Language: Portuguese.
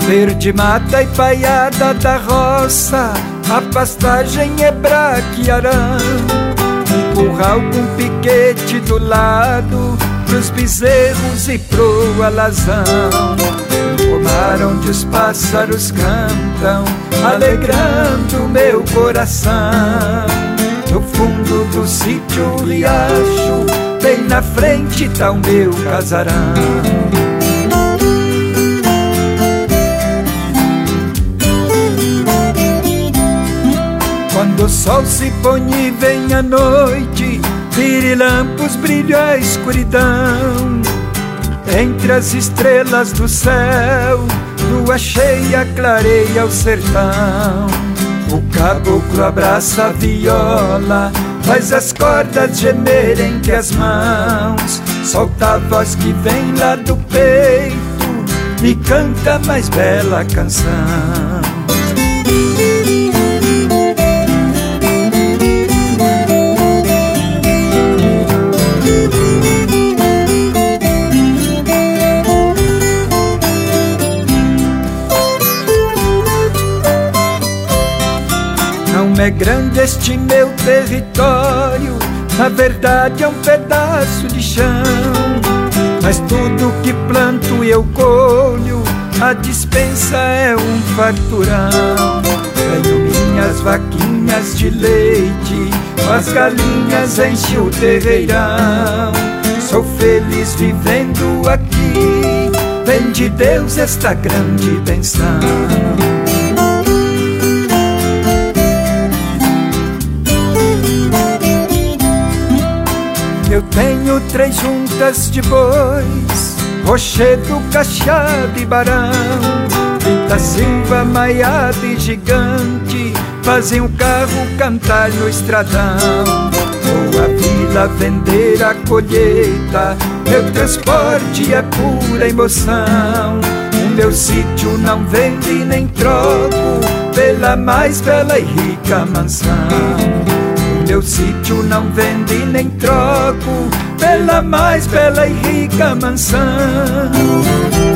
Verde mata e paiada da roça, a pastagem é braquiarão. Um curral com piquete do lado, pros bezerros e pro alazão. Um pomar onde os pássaros cantam, alegrando meu coração. No fundo do sítio riacho, bem na frente tá o meu casarão. Quando o sol se põe e vem a noite, pirilampos brilham a escuridão. Entre as estrelas do céu, lua cheia clareia o sertão. O caboclo abraça a viola, faz as cordas gemerem entre as mãos. Solta a voz que vem lá do peito e canta a mais bela canção. Não é grande este meu território, na verdade é um pedaço de chão. Mas tudo que planto eu colho, a dispensa é um farturão. Tenho minhas vaquinhas de leite, com as galinhas enche o terreirão. Sou feliz vivendo aqui, vem de Deus esta grande benção. Eu tenho 3 juntas de bois, Rochedo, Cachado e Barão. Vita Silva, Maiada e Gigante fazem o carro cantar no estradão. Vou à vila vender a colheita, meu transporte é pura emoção. O meu sítio não vende nem troco pela mais bela e rica mansão. Meu sítio não vende nem troco pela mais bela e rica mansão.